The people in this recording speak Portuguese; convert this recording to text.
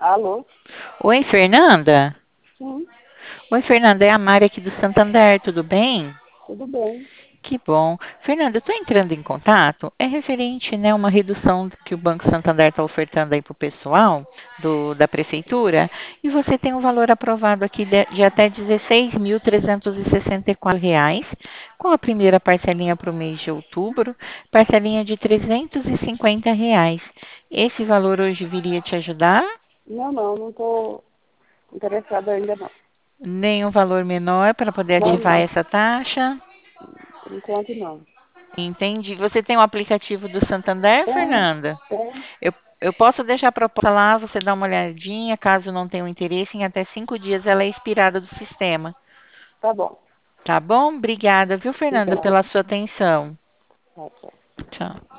Alô? Oi, Fernanda? Sim, Oi, Fernanda, é a Mari aqui do Santander, tudo bem? tudo bem. Que bom. Fernanda, eu estou entrando em contato, é referente, né, uma redução que o Banco Santander está ofertando aí para o pessoal da prefeitura, e você tem um valor aprovado aqui de até R$ 16.364, com a primeira parcelinha para o mês de outubro, parcelinha de R$ 350. Esse valor hoje viria te ajudar? Não estou interessada ainda não. Nenhum valor menor para poder Não, ativar não, essa taxa? por enquanto não. Entendi. Você tem o aplicativo do Santander, Tem, Fernanda? tem, Eu posso deixar a proposta lá, você dá uma olhadinha, caso não tenha um interesse, em até 5 dias ela é expirada do sistema. tá bom. Tá bom? Obrigada, viu, Fernanda, Obrigada. pela sua atenção. Tchau, tchau. Tchau.